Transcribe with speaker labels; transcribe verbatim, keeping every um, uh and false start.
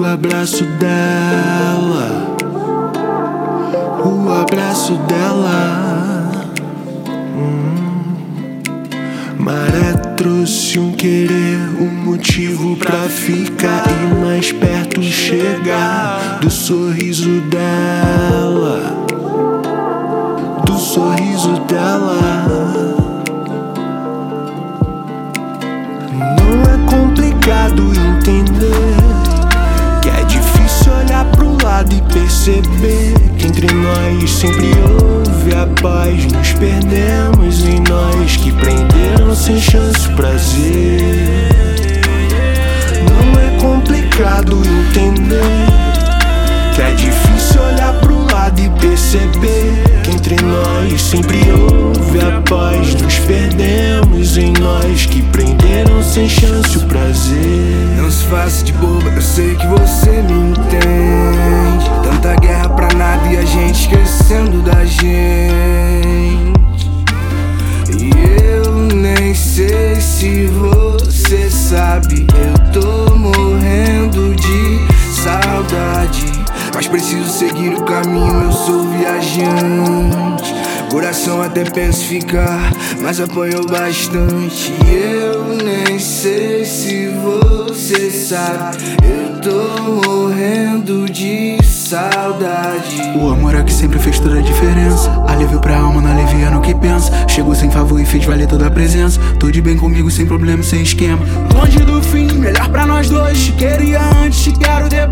Speaker 1: abraço dela, o abraço dela. hum. Maré trouxe um querer, um motivo pra ficar e mais perto chegar do sorriso dela, do sorriso dela. Não é complicado entender que é difícil olhar pro lado e perceber que entre nós sempre houve a paz. Nos perdemos em nós que prenderam sem chance o prazer. Não é complicado entender que é difícil olhar pro lado e perceber que entre nós sempre houve a paz. Nos perdemos em nós que prenderam sem chance o prazer.
Speaker 2: Não se faça de boba, eu sei que você me entende. Tanta guerra pra nada e a gente esquecendo da gente. E eu nem sei se você sabe, eu tô morrendo de saudade, mas preciso seguir o caminho, eu sou viajante. Coração até penso ficar, mas apanhou bastante. Eu nem sei se você sabe, eu tô morrendo de saudade.
Speaker 3: O amor é que sempre fez toda a diferença. Alívio pra alma, não alivia no que pensa. Chegou sem favor e fez valer toda a presença. Tô de bem comigo, sem problema, sem esquema. Longe do fim, melhor pra nós dois. Te queria antes, te quero depois.